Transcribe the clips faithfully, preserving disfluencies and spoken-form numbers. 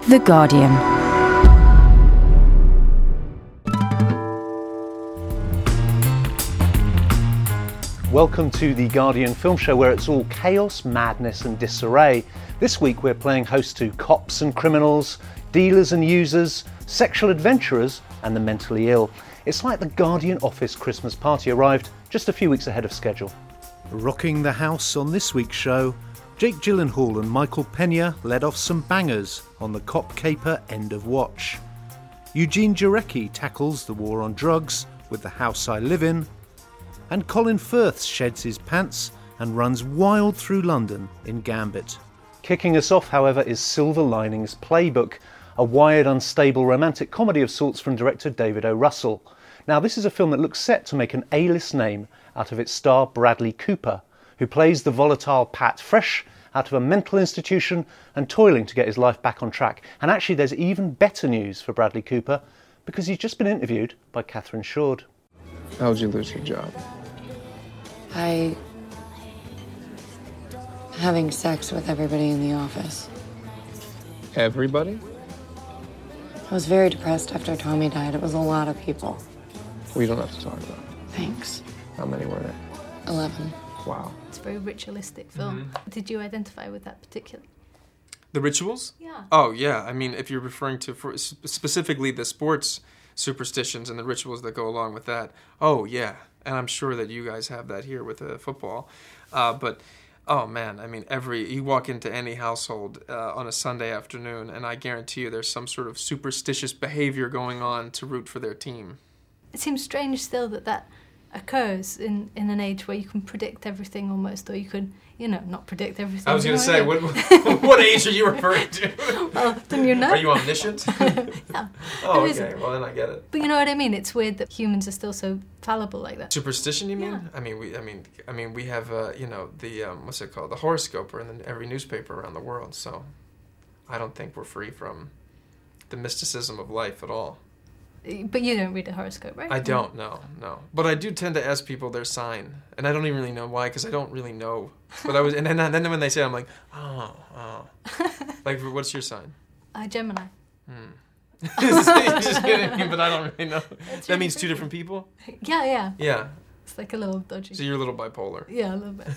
The Guardian. Welcome to The Guardian Film Show, where it's all chaos, madness and disarray. This week we're playing host to cops and criminals, dealers and users, sexual adventurers and the mentally ill. It's like the Guardian office Christmas party arrived just a few weeks ahead of schedule. Rocking the house on this week's show, Jake Gyllenhaal and Michael Pena led off some bangers on the cop caper End of Watch. Eugene Jarecki tackles the war on drugs with The House I Live In. And Colin Firth sheds his pants and runs wild through London in Gambit. Kicking us off, however, is Silver Linings Playbook, a wired, unstable romantic comedy of sorts from director David O. Russell. Now, this is a film that looks set to make an A-list name out of its star Bradley Cooper, who plays the volatile Pat, fresh out of a mental institution and toiling to get his life back on track. And actually, there's even better news for Bradley Cooper, because he's just been interviewed by Catherine Shord. How'd you lose your job? I... having sex with everybody in the office. Everybody? I was very depressed after Tommy died. It was a lot of people. We don't have to talk about it. Thanks. How many were there? Eleven. Wow. It's a very ritualistic film. Mm-hmm. Did you identify with that particularly? The rituals? Yeah. Oh, yeah. I mean, if you're referring to for specifically the sports superstitions and the rituals that go along with that, oh, yeah. And I'm sure that you guys have that here with uh, football. Uh, but, oh, man, I mean, every you walk into any household uh, on a Sunday afternoon, and I guarantee you there's some sort of superstitious behavior going on to root for their team. It seems strange still that that occurs in, in an age where you can predict everything almost, or you could, you know, not predict everything. I was going to say, I mean? what, what age are you referring to? Well, then you know. Are you omniscient? Yeah. Oh, okay. Well, then I get it. But you know what I mean? It's weird that humans are still so fallible like that. Superstition, you mean? Yeah. I mean, we. I mean, I mean, we have, uh, you know, the um, what's it called? The horoscope are in every newspaper around the world. So, I don't think we're free from the mysticism of life at all. But you don't read a horoscope, right? I don't, no, no. But I do tend to ask people their sign, and I don't even really know why, because I don't really know. But I was, and then, then when they say it, I'm like, oh, oh. Like, what's your sign? Uh, Gemini. Hmm. You're just kidding me, but I don't really know. That's that really means two different people? Yeah, yeah. Yeah. It's like a little dodgy. So you're a little bipolar. Yeah, a little bit.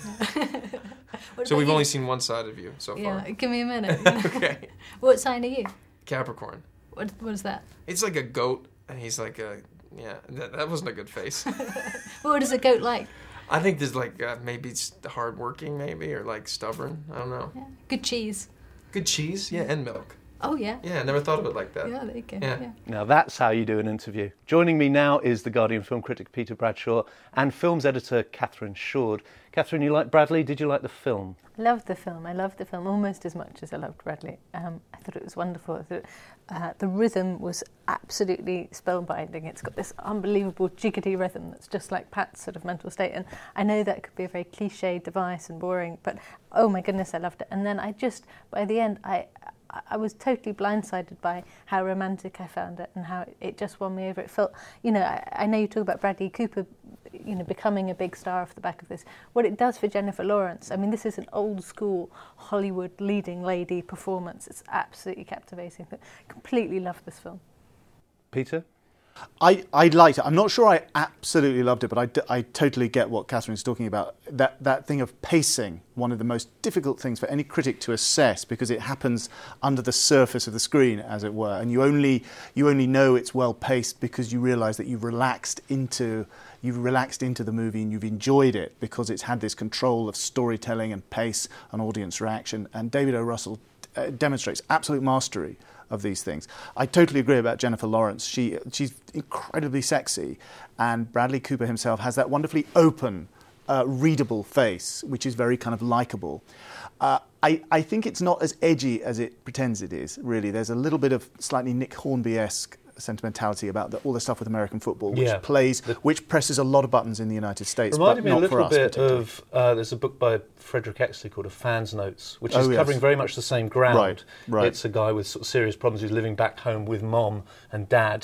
Yeah. So we've you? only seen one side of you so far. Yeah, give me a minute. You know? Okay. What sign are you? Capricorn. What What is that? It's like a goat, and he's like a, yeah, that, that wasn't a good face. What is a goat like? I think there's like, uh, maybe it's hardworking, maybe, or like stubborn. I don't know. Yeah. Good cheese. Good cheese, yeah, and milk. Oh, yeah. Yeah, I never thought of it like that. Yeah, there you go. Yeah. Yeah. Now that's how you do an interview. Joining me now is The Guardian film critic Peter Bradshaw and films editor Catherine Shord. Catherine, you like Bradley? Did you like the film? I loved the film. I loved the film almost as much as I loved Bradley. Um, I thought it was wonderful. I thought, uh, the rhythm was absolutely spellbinding. It's got this unbelievable jiggity rhythm that's just like Pat's sort of mental state. And I know that could be a very cliche device and boring, but oh my goodness, I loved it. And then I just, by the end, I I was totally blindsided by how romantic I found it and how it just won me over. It felt, you know, I, I know you talk about Bradley Cooper, you know, becoming a big star off the back of this. What it does for Jennifer Lawrence, I mean, this is an old school Hollywood leading lady performance. It's absolutely captivating. I completely loved this film. Peter? I, I liked it. I'm not sure I absolutely loved it, but I, d- I totally get what Catherine's talking about. That that thing of pacing, one of the most difficult things for any critic to assess, because it happens under the surface of the screen, as it were, and you only you only know it's well paced because you realise that you've relaxed into you've relaxed into the movie and you've enjoyed it because it's had this control of storytelling and pace and audience reaction. And David O. Russell uh, demonstrates absolute mastery of these things. I totally agree about Jennifer Lawrence. She she's incredibly sexy, and Bradley Cooper himself has that wonderfully open, uh, readable face, which is very kind of likeable. Uh, I, I think it's not as edgy as it pretends it is, really. There's a little bit of slightly Nick Hornby-esque sentimentality about the, all the stuff with American football, which yeah. plays, which presses a lot of buttons in the United States, Reminded but me not a little for us bit particularly. of, uh, there's a book by Frederick Exley called A Fan's Notes, which Oh, is yes. covering very much the same ground. Right, right. It's a guy with sort of serious problems who's living back home with mom and dad,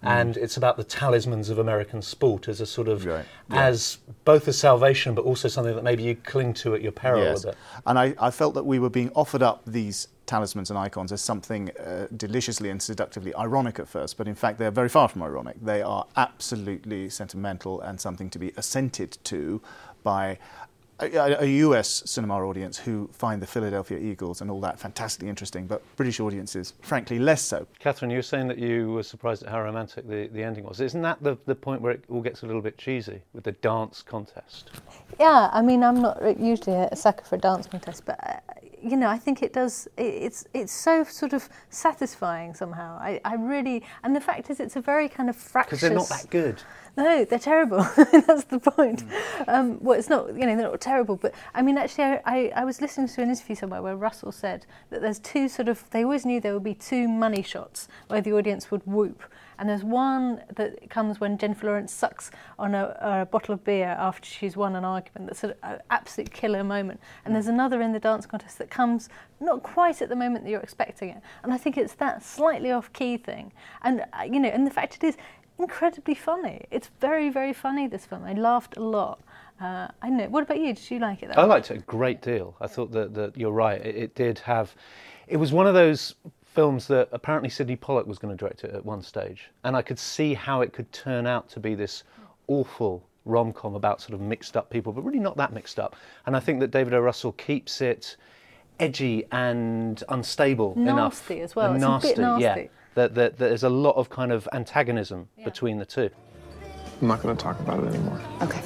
and it's about the talismans of American sport as a sort of, Right. Yeah. as both a salvation, but also something that maybe you cling to at your peril Yes. a bit. And I, I felt that we were being offered up these talismans and icons as something uh, deliciously and seductively ironic at first, but in fact they're very far from ironic. They are absolutely sentimental and something to be assented to by a, a U S cinema audience who find the Philadelphia Eagles and all that fantastically interesting, but British audiences, frankly, less so. Catherine, you were saying that you were surprised at how romantic the, the ending was. Isn't that the, the point where it all gets a little bit cheesy with the dance contest? Yeah, I mean, I'm not usually a sucker for a dance contest, but uh, you know, I think it does. It, it's it's so sort of satisfying somehow. I, I really, and the fact is, it's a very kind of fractious. Because they're not that good. No, they're terrible. That's the point. Mm. Um, well, it's not, you know, they're not terrible, but I mean, actually, I, I, I was listening to an interview somewhere where Russell said that there's two sort of, they always knew there would be two money shots where the audience would whoop. And there's one that comes when Jennifer Lawrence sucks on a, a bottle of beer after she's won an argument. That's an absolute killer moment. And there's another in the dance contest that comes not quite at the moment that you're expecting it. And I think it's that slightly off-key thing. And, uh, you know, and the fact it is, incredibly funny. It's very, very funny, this film. I laughed a lot. Uh, I know. What about you? Did you like it? That I much? liked it a great deal. I thought that, that you're right. It, it did have... It was one of those films that apparently Sidney Pollack was going to direct it at one stage. And I could see how it could turn out to be this awful rom-com about sort of mixed up people, but really not that mixed up. And I think that David O. Russell keeps it edgy and unstable nasty enough. Nasty as well. And it's nasty, a bit nasty. Yeah. That, that, that there's a lot of kind of antagonism yeah. between the two. I'm not going to talk about it anymore. Okay.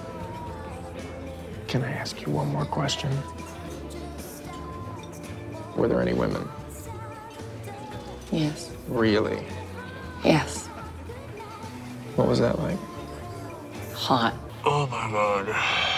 Can I ask you one more question? Were there any women? Yes. Really? Yes. What was that like? Hot. Oh my God.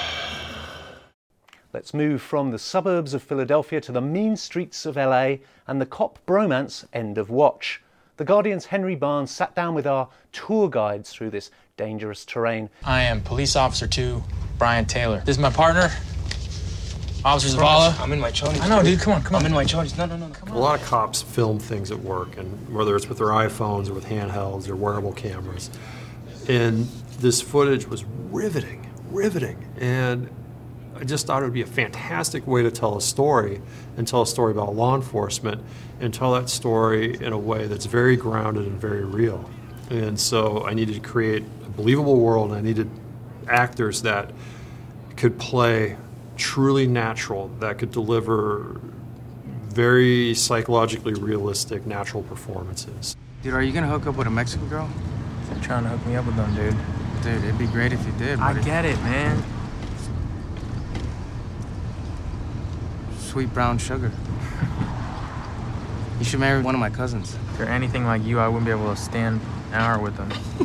Let's move from the suburbs of Philadelphia to the mean streets of L A and the cop bromance end of watch. The Guardian's Henry Barnes sat down with our tour guides through this dangerous terrain. I am Police Officer two, Brian Taylor. This is my partner, Officer Zavala. I'm in my chonies. I know, dude. Come on, come on. I'm in my chonies. No, no, no, no. Come on. A lot of cops film things at work, and whether it's with their iPhones or with handhelds or wearable cameras. And this footage was riveting, riveting. And I just thought it would be a fantastic way to tell a story and tell a story about law enforcement and tell that story in a way that's very grounded and very real. And so I needed to create a believable world, and I needed actors that could play truly natural, that could deliver very psychologically realistic, natural performances. Dude, are you gonna hook up with a Mexican girl? They're trying to hook me up with them, dude. Dude, it'd be great if you did. I get it, man. Sweet brown sugar. You should marry one of my cousins. If they're anything like you, I wouldn't be able to stand an hour with them.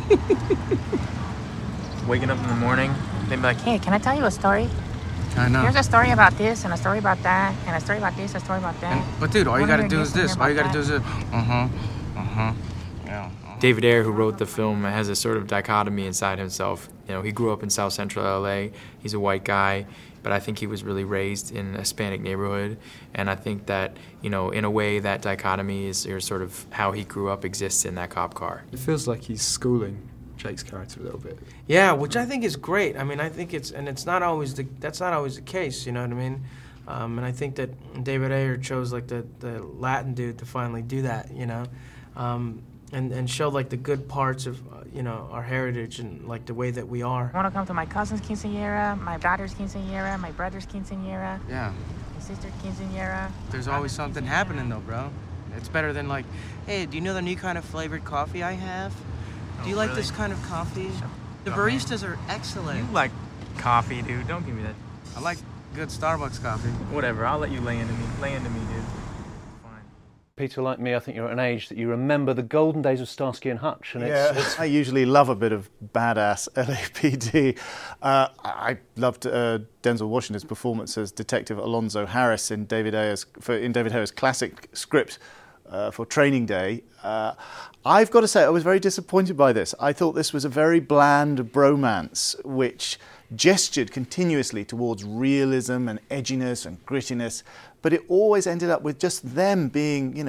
Waking up in the morning, they'd be like, Hey, can I tell you a story? I know. Here's a story about this, and a story about that, and a story about this, a story about that. And, but dude, all you gotta do is this. All you gotta do is this. Uh-huh. Uh-huh. Yeah. Uh-huh. David Ayer, who wrote the film, has a sort of dichotomy inside himself. You know, he grew up in South Central L A. He's a white guy, but I think he was really raised in a Hispanic neighborhood. And I think that, you know, in a way, that dichotomy is or sort of how he grew up exists in that cop car. It feels like he's schooling Jake's character a little bit. Yeah, which I think is great. I mean, I think it's, and it's not always the, that's not always the case, you know what I mean? Um, and I think that David Ayer chose, like, the, the Latin dude to finally do that, you know? Um, and, and show, like, the good parts of, uh, you know, our heritage and, like, the way that we are. I want to come to my cousin's quinceañera, my daughter's quinceañera, my brother's quinceañera. Yeah. My sister's quinceañera. There's always something happening, though, bro. It's better than, like, hey, do you know the new kind of flavored coffee I have? Do you Oh, like really? this kind of coffee? The up, man. baristas are excellent. You like coffee, dude. Don't give me that. I like good Starbucks coffee. Whatever, I'll let you lay into me. Lay into me, dude. Fine. Peter, like me, I think you're at an age that you remember the golden days of Starsky and Hutch. And Yeah, it's, it's I usually love a bit of badass L A P D. Uh, I loved uh, Denzel Washington's performance as Detective Alonzo Harris in David Ayer's for, in David Ayer's classic script uh, for Training Day. Uh, I've got to say, I was very disappointed by this. I thought this was a very bland bromance, which gestured continuously towards realism and edginess and grittiness, but it always ended up with just them being, you know,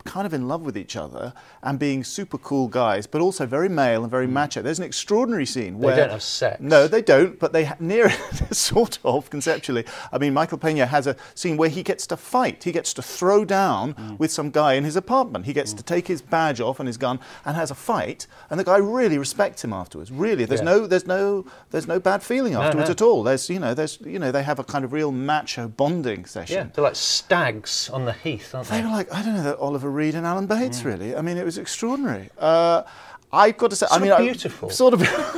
kind of in love with each other and being super cool guys, but also very male and very macho. There's an extraordinary scene They where... don't have sex. No, they don't, but they ha- near sort of, conceptually. I mean, Michael Peña has a scene where he gets to fight. He gets to throw down mm. with some guy in his apartment. He gets mm. to take his badge off and his gun and has a fight, and the guy really respects him afterwards. Really, there's yeah. no, there's no, there's no bad feeling afterwards no, no. at all. There's, you know, there's, you know, they have a kind of real macho bonding session. Yeah, they're like stags on the heath, aren't they? They were like, I don't know, that Oliver Reed and Alan Bates, mm. really. I mean, it was extraordinary. Uh, I've got to say, sort I mean, of beautiful. I, sort of.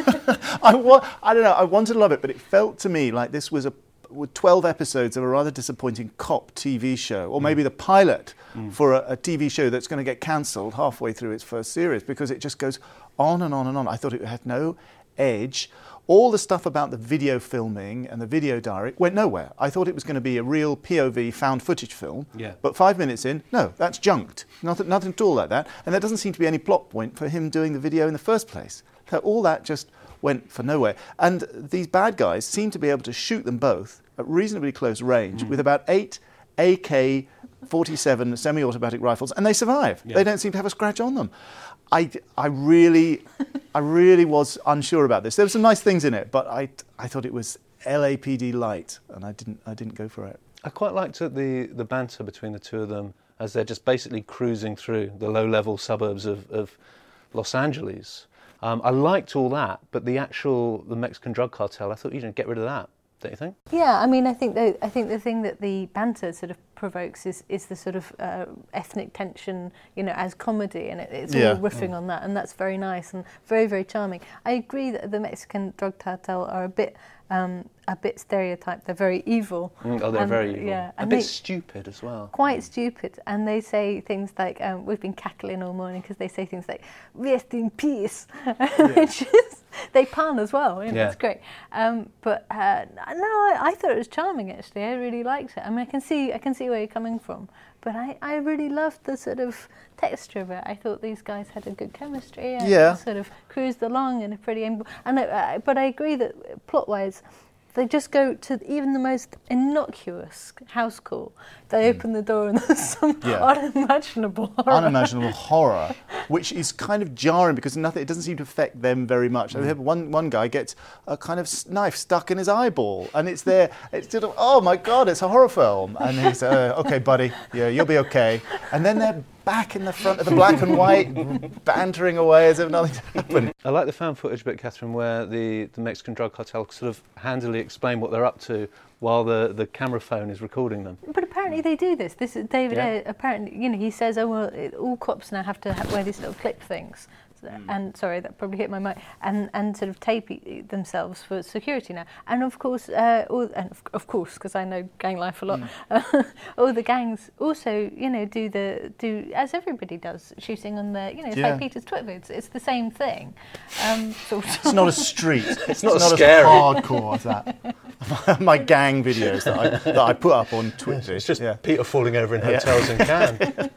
I, wa- I don't know. I wanted to love it, but it felt to me like this was a with twelve episodes of a rather disappointing cop T V show, or maybe mm. the pilot mm. for a, a T V show that's going to get cancelled halfway through its first series, because it just goes on and on and on. I thought it had no edge. All the stuff about the video filming and the video diary went nowhere. I thought it was going to be a real P O V found footage film, yeah. but five minutes in, no, that's junked. Nothing, nothing at all like that. And there doesn't seem to be any plot point for him doing the video in the first place. So all that just went for nowhere. And these bad guys seem to be able to shoot them both at reasonably close range mm. with about eight A K forty-seven semi-automatic rifles, and they survive. Yeah. They don't seem to have a scratch on them. I, I really, I really was unsure about this. There were some nice things in it, but I, I thought it was L A P D light, and I didn't, I didn't go for it. I quite liked the the banter between the two of them as they're just basically cruising through the low-level suburbs of, of Los Angeles. Um, I liked all that, but the actual the Mexican drug cartel, I thought you know get rid of that. Don't you think? Yeah, I mean, I think the, I think the thing that the banter sort of provokes is, is the sort of uh, ethnic tension, you know, as comedy, and it, it's all yeah. riffing yeah. on that, and that's very nice and very, very charming. I agree that the Mexican drug cartel are a bit um, a bit stereotyped. They're very evil. Mm, oh, they're and, very evil. Yeah, a bit stupid as well. Quite stupid, and they say things like, um, we've been cackling all morning because they say things like, rest in peace, yeah. which is, they pun as well, you know, yeah. it's great. Um, but uh, no, I, I thought it was charming, actually. I really liked it. I mean, I can see, I can see where you're coming from, but I, I really loved the sort of texture of it. I thought these guys had a good chemistry and yeah. sort of cruised along in a pretty... And I, uh, but I agree that plot-wise, they just go to even the most innocuous house call. They open the door and there's some yeah. unimaginable horror. Unimaginable horror, which is kind of jarring because nothing. It doesn't seem to affect them very much. Mm. I mean, one one guy gets a kind of knife stuck in his eyeball, and it's there. It's sort of, oh my God, it's a horror film. And he's uh, okay, buddy, yeah, you'll be okay. And then they're back in the front of the black and white, bantering away as if nothing happened. I like the found footage bit, Catherine, where the, the Mexican drug cartel sort of handily explain what they're up to while the, the camera phone is recording them. But apparently they do this. This is David yeah. Ayer, apparently, you know, he says, oh, well, it, all cops now have to ha- wear these little clip things. Mm. And sorry, that probably hit my mic. And and sort of tape e- themselves for security now. And of course, uh, all, and of, of course, because I know gang life a lot. Mm. Uh, all the gangs also, you know, do the do as everybody does, shooting on the, you know, it's yeah. like Peter's Twitvid. It's, it's the same thing. Um, sort of. It's not a street. It's, it's not, it's not scary. as hardcore as that. My gang videos that I that I put up on Twitter. It's just yeah. Peter falling over in hotels in Cannes.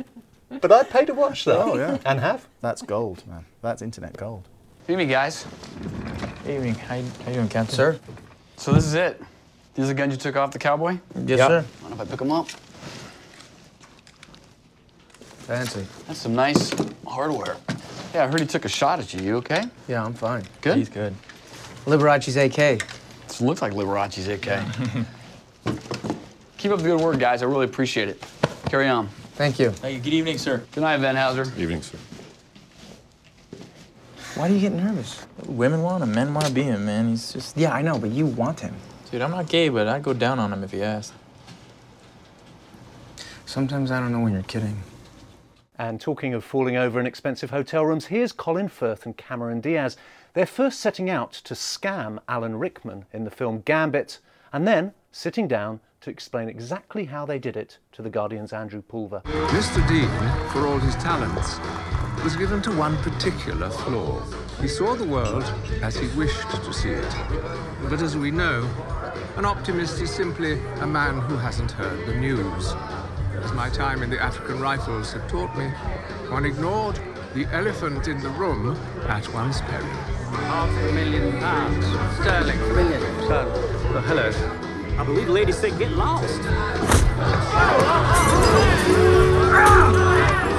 But I'd pay to watch that. Oh, yeah. And have. That's gold, man. That's internet gold. Good evening, guys. Good evening. How you, how you doing, Captain? Sir? So this is it? These are the guns you took off the cowboy? Yes, yep. sir. Mind if I pick them up? Fancy. That's some nice hardware. Yeah, I heard he took a shot at you. You okay? Yeah, I'm fine. Good? He's good. Liberace's A K. This looks like Liberace's A K. Keep up the good work, guys. I really appreciate it. Carry on. Thank you. Hey, good evening, sir. Good night, Van Hauser. Good evening, sir. Why do you get nervous? Women want him, men want to be him, man. He's just... Yeah, I know, but you want him. Dude, I'm not gay, but I'd go down on him if he asked. Sometimes I don't know when you're kidding. And talking of falling over in expensive hotel rooms, here's Colin Firth and Cameron Diaz. They're first setting out to scam Alan Rickman in the film Gambit, and then sitting down to explain exactly how they did it to the Guardian's Andrew Pulver. Mister Dean, for all his talents, was given to one particular flaw. He saw the world as he wished to see it. But as we know, an optimist is simply a man who hasn't heard the news. As my time in the African Rifles had taught me, one ignored the elephant in the room at one's peril. Half a million pounds sterling. Million sterling. Oh, hello. I believe the lady said get lost.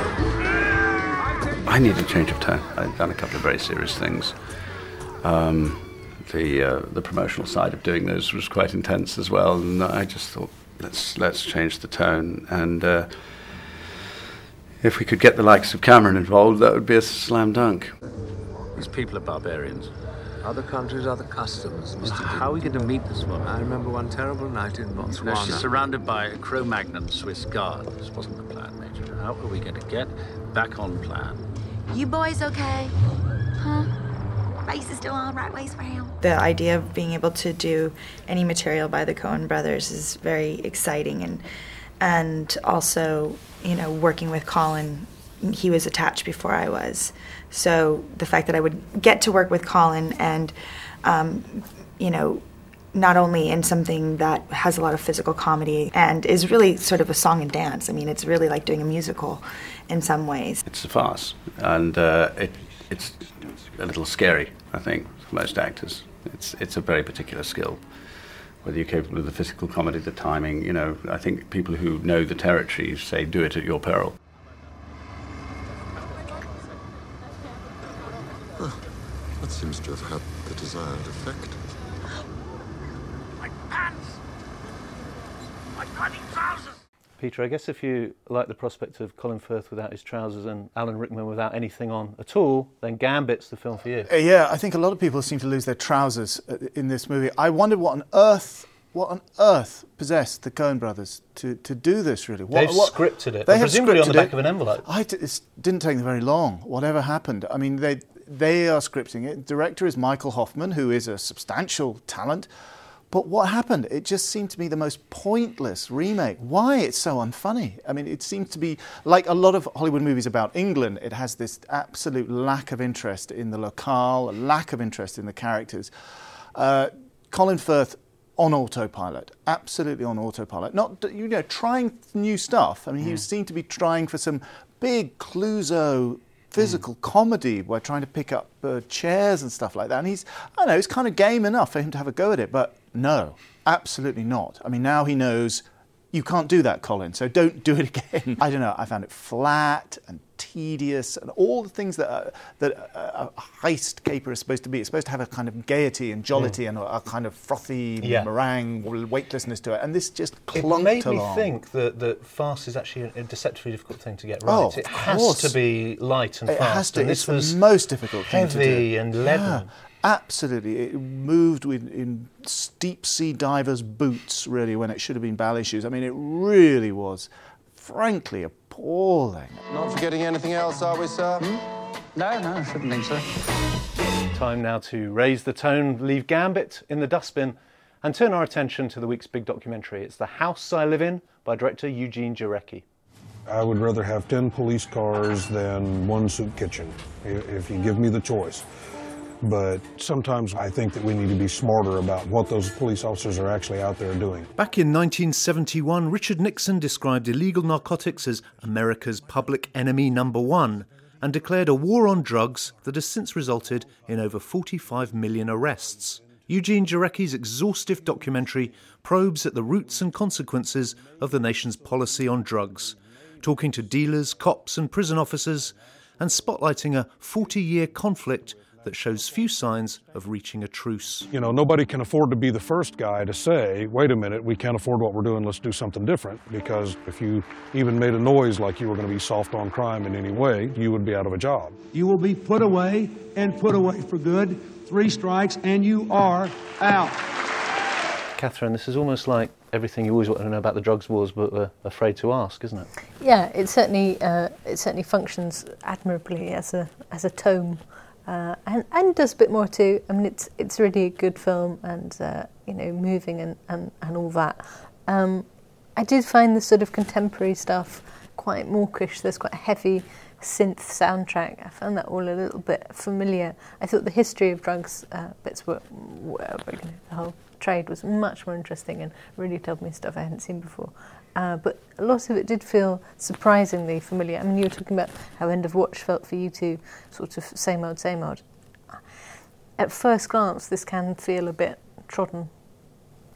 I need a change of tone. I've done a couple of very serious things. Um, the uh, the promotional side of doing those was quite intense as well, and I just thought, let's let's change the tone. And uh, if we could get the likes of Cameron involved, that would be a slam dunk. These people are barbarians. Other countries, other customs. Mister How are we going to meet this woman? I remember one terrible night in Botswana. No, she's surrounded by a Cro-Magnon Swiss guard. This wasn't the plan, Major. How are we going to get back on plan? You boys okay? Huh? Race is still on right ways round. The idea of being able to do any material by the Coen brothers is very exciting, and and also, you know, working with Colin, he was attached before I was. So the fact that I would get to work with Colin and, um, you know, not only in something that has a lot of physical comedy and is really sort of a song and dance. I mean, it's really like doing a musical in some ways. It's a farce, and uh, it, it's a little scary, I think, for most actors. It's it's a very particular skill. Whether you're capable of the physical comedy, the timing, you know, I think people who know the territory say, do it at your peril. That seems to have had the desired effect. My pants! My bloody trousers! Peter, I guess if you like the prospect of Colin Firth without his trousers and Alan Rickman without anything on at all, then Gambit's the film for you. Uh, yeah, I think a lot of people seem to lose their trousers in this movie. I wondered what on earth, what on earth possessed the Coen brothers to, to do this, really. What, They've what, scripted it, they have presumably on the back it. of an envelope. I d- it didn't take them very long, whatever happened. I mean, they they are scripting it. The director is Michael Hoffman, who is a substantial talent. But what happened? It just seemed to be the most pointless remake. Why? It's so unfunny. I mean, it seems to be like a lot of Hollywood movies about England. It has this absolute lack of interest in the locale, a lack of interest in the characters. Uh, Colin Firth on autopilot, absolutely on autopilot. Not, you know, trying new stuff. I mean, mm. he seemed to be trying for some big Clouseau physical mm. comedy by trying to pick up uh, chairs and stuff like that. And he's, I don't know, it's kind of game enough for him to have a go at it, but no, absolutely not. I mean, now he knows you can't do that, Colin, so don't do it again. I don't know, I found it flat and tedious and all the things that a, that a, a heist caper is supposed to be. It's supposed to have a kind of gaiety and jollity mm. and a, a kind of frothy yeah. meringue weightlessness to it, and this just clunked along. It made me along. think that, that farce is actually a, a deceptively difficult thing to get right. Oh, it has to be light and it fast. Has to. And It's this was the most difficult thing to do. Heavy and leaden. Yeah. Absolutely. It moved with, in steep sea divers' boots, really, when it should have been ballet shoes. I mean, it really was, frankly, appalling. Not forgetting anything else, are we, sir? Hmm? No, no, I shouldn't think so. Time now to raise the tone, leave Gambit in the dustbin, and turn our attention to the week's big documentary. It's The House I Live In by director Eugene Jarecki. I would rather have ten police cars than one soup kitchen, if you give me the choice. But sometimes I think that we need to be smarter about what those police officers are actually out there doing. Back in nineteen seventy-one, Richard Nixon described illegal narcotics as America's public enemy number one and declared a war on drugs that has since resulted in over forty-five million arrests. Eugene Jarecki's exhaustive documentary probes at the roots and consequences of the nation's policy on drugs, talking to dealers, cops and prison officers, and spotlighting a forty-year conflict that shows few signs of reaching a truce. You know, nobody can afford to be the first guy to say, wait a minute, we can't afford what we're doing, let's do something different, because if you even made a noise like you were going to be soft on crime in any way, you would be out of a job. You will be put away and put away for good. Three strikes and you are out. Catherine, this is almost like everything you always want to know about the drugs wars but were afraid to ask, isn't it? Yeah, it certainly uh, it certainly functions admirably as a as a tome. Uh, and, and does a bit more too. I mean, it's it's really a good film and, uh, you know, moving and, and, and all that. Um, I did find the sort of contemporary stuff quite mawkish. There's quite a heavy synth soundtrack. I found that all a little bit familiar. I thought the history of drugs uh, bits were, were, you know, the whole trade was much more interesting and really told me stuff I hadn't seen before. Uh, but a lot of it did feel surprisingly familiar. I mean, you were talking about how End of Watch felt for you two, sort of same old, same old. At first glance, this can feel a bit trodden.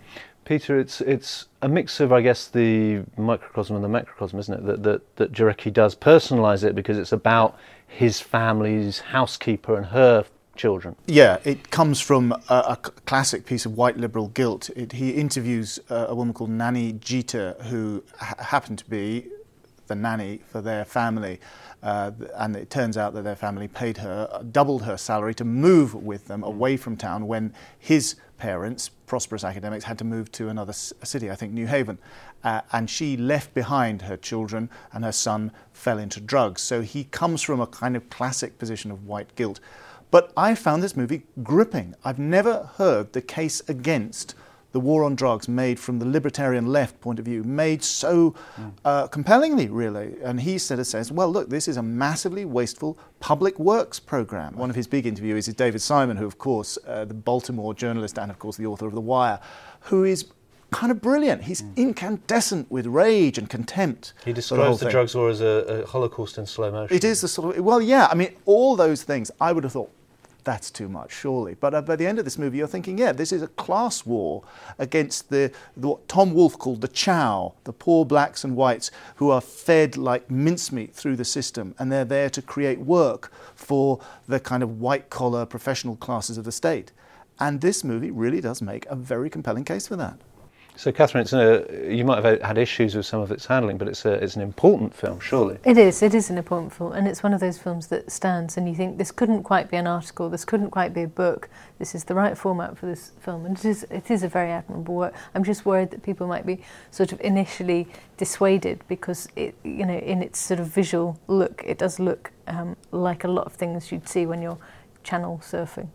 Peter, it's it's a mix of, I guess, the microcosm and the macrocosm, isn't it? That that, that Jarecki does personalise it because it's about his family's housekeeper and her children. Yeah, it comes from a, a classic piece of white liberal guilt. It, he interviews uh, a woman called Nanny Jeter, who ha- happened to be the nanny for their family. Uh, and it turns out that their family paid her, uh, doubled her salary to move with them away from town when his parents, prosperous academics, had to move to another c- city, I think New Haven. Uh, and she left behind her children, and her son fell into drugs. So he comes from a kind of classic position of white guilt. But I found this movie gripping. I've never heard the case against the war on drugs made from the libertarian left point of view, made so uh, compellingly, really. And he sort of says, well, look, this is a massively wasteful public works program. One of his big interviewees is David Simon, who, of course, uh, the Baltimore journalist and, of course, the author of The Wire, who is kind of brilliant. He's mm. incandescent with rage and contempt. He describes the, the drugs war as a, a Holocaust in slow motion. It is the sort of, well, yeah, I mean, all those things, I would have thought, that's too much, surely. But uh, by the end of this movie, you're thinking, yeah, this is a class war against the, the what Tom Wolfe called the chow, the poor blacks and whites who are fed like mincemeat through the system, and they're there to create work for the kind of white-collar professional classes of the state. And this movie really does make a very compelling case for that. So, Catherine, it's a, you might have had issues with some of its handling, but it's a, it's an important film, surely. It is. It is an important film, and it's one of those films that stands, and you think this couldn't quite be an article, this couldn't quite be a book. This is the right format for this film, and it is. It is a very admirable work. I'm just worried that people might be sort of initially dissuaded because it, you know, in its sort of visual look, it does look um, like a lot of things you'd see when you're channel surfing.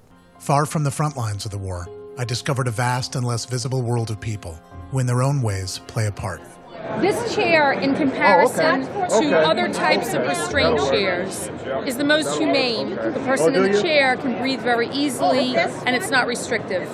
Far from the front lines of the war, I discovered a vast and less visible world of people who in their own ways play a part. This chair, in comparison oh, okay. to Okay. other types of restraint chairs, is the most humane. The person Oh, in the do you? chair can breathe very easily, and it's not restrictive.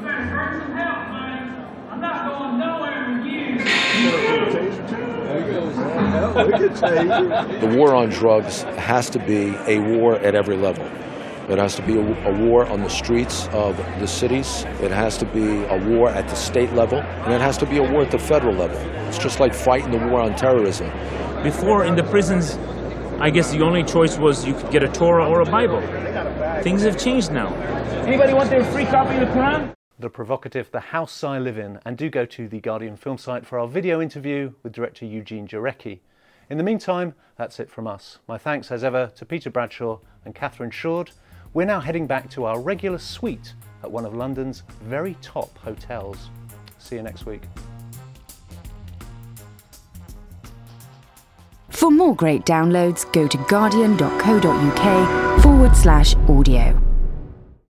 The war on drugs has to be a war at every level. It has to be a, a war on the streets of the cities. It has to be a war at the state level. And it has to be a war at the federal level. It's just like fighting the war on terrorism. Before, in the prisons, I guess the only choice was you could get a Torah or a Bible. Things have changed now. Anybody want their free copy of the Quran? The provocative The House I Live In, and do go to the Guardian film site for our video interview with director Eugene Jarecki. In the meantime, that's it from us. My thanks, as ever, to Peter Bradshaw and Catherine Shoord. We're now heading back to our regular suite at one of London's very top hotels. See you next week. For more great downloads, go to guardian.co.uk forward slash audio.